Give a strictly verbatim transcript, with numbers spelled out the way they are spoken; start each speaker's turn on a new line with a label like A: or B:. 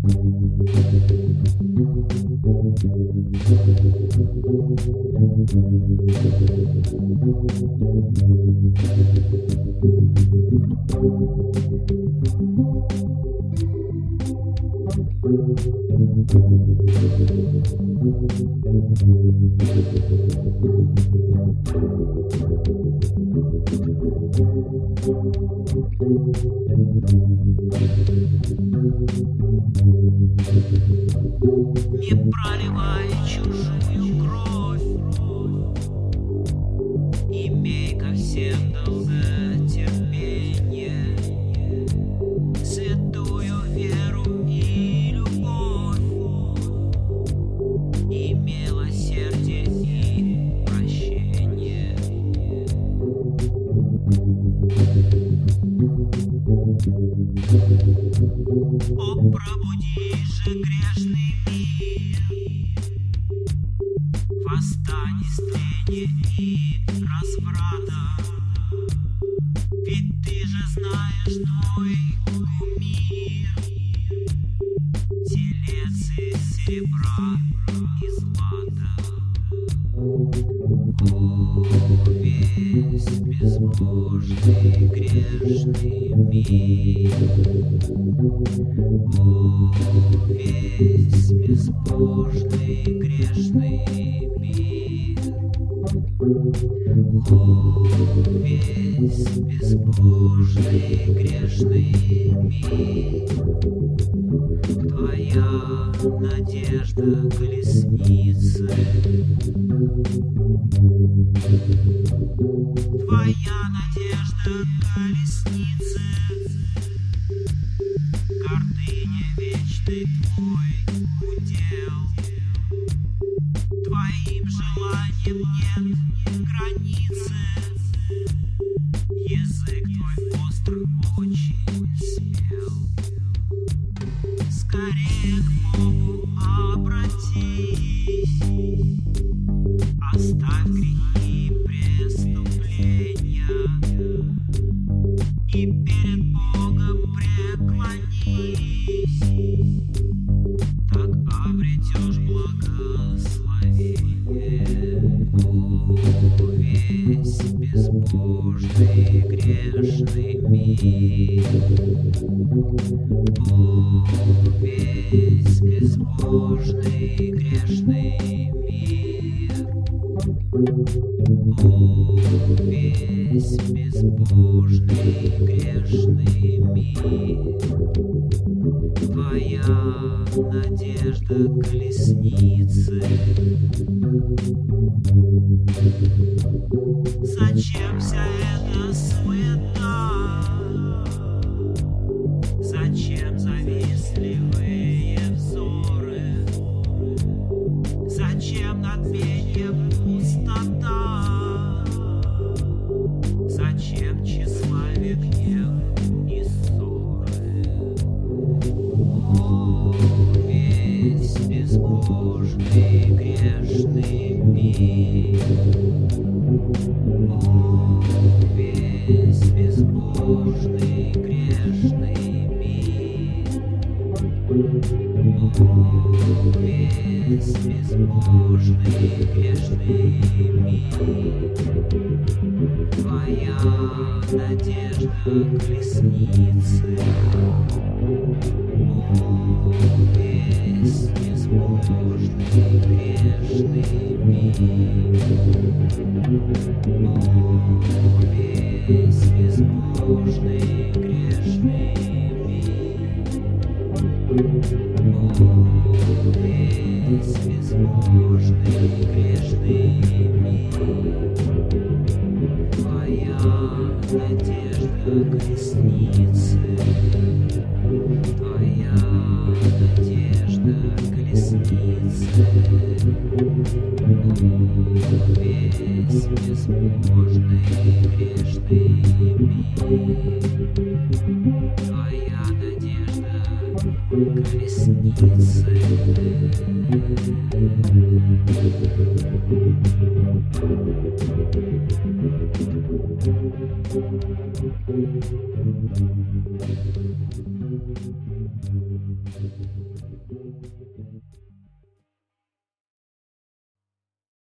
A: Не проливай чужую кровь, имей ко всем долготерпение, святую веру и любовь, и милосердие и прощение. О, пробуди же грешный мир, восстань из тления и разврата, ведь ты же знаешь твой кумир, телец из серебра и злата. О, весь безбожный грешный мир, о, весь безбожный грешный мир, о, весь безбожный грешный мир, твоя надежда колесницы, твоя надежда колесницы, гордыня вечный твой удел, твоим желанием нет границы, язык твой остр очень смел. Скорее к Богу обратись, оставь грехи и преступления и перед Богом преклонись, так обретешь благословение. О, весь безбожный грешный мир, о, весь безбожный грешный мир, о, весь безбожный грешный мир, твоя надежда колесницы. Зачем вся эта суета? Зачем завистливые взоры? Зачем надменье пустота? Зачем тщеславие, гнев и ссоры? О, весь безбожный грешный мир, о, весь безбожный грешный мир, о, весь безбожный грешный мир, твоя надежда колесницы, о, весь безбожный грешный мир, о, весь безбожный грешный мир, о, весь безбожный грешный мир, твоя надежда колесницы, твоя надежда колесницы, о, весь безбожный грешный мир, твоя надежда колесницы.